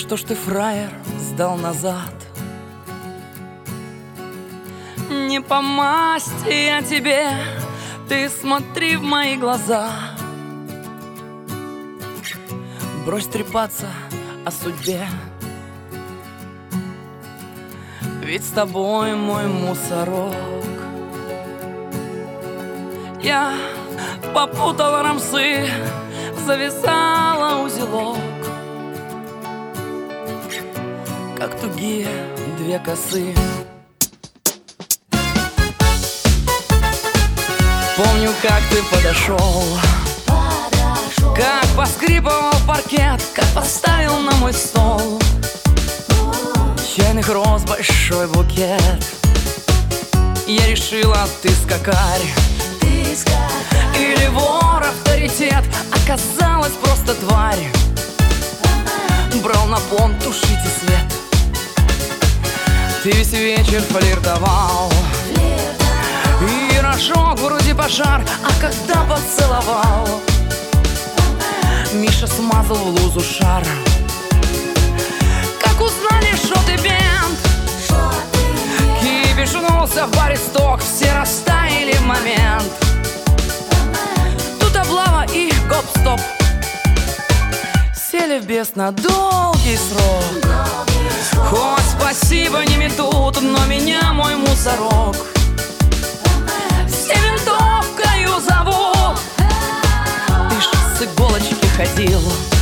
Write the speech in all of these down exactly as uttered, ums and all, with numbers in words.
Что ж ты, фраер, сдал назад? Не по масти я тебе, ты смотри в мои глаза. Брось трепаться о судьбе, ведь с тобой мой мусорок. Я попутала рамсы, завязала узелок, как тугие две косы. Помню, как ты подошел, подошел, как поскрипывал паркет, как поставил на мой стол чайных роз большой букет. Я решила, ты скакарь, ты скакарь, или вор авторитет. Оказалась просто тварь. Брал на понт, тушите свет. Ты весь вечер флиртовал, и рожок вроде пожар. А когда поцеловал, Миша смазал в лузу шар. Как узнали, что ты бенд, кипишнулся в баре сток, все растаяли в момент. Тут облава и гоп-стоп, сели в бес на долгий срок. Хоть спасибо не метут, но меня мой мусорок все винтовкою зовут. Ты ж с иголочки ходил,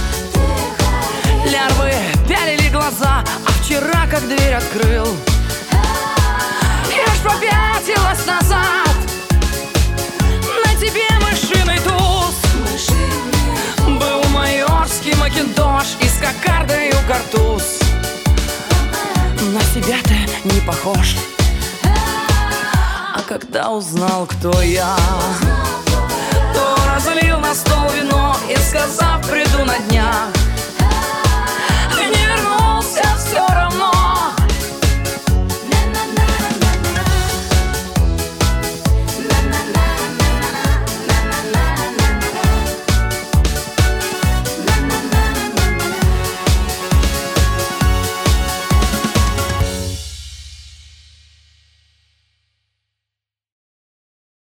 лярвы пялили глаза, а вчера как дверь открыл, я ж попятилась назад. На тебе мышиный туз, был майорский макинтош и с кокардою картуз. На себя ты не похож. А когда узнал, кто я, то разлил на стол вино и, сказав, приду на днях,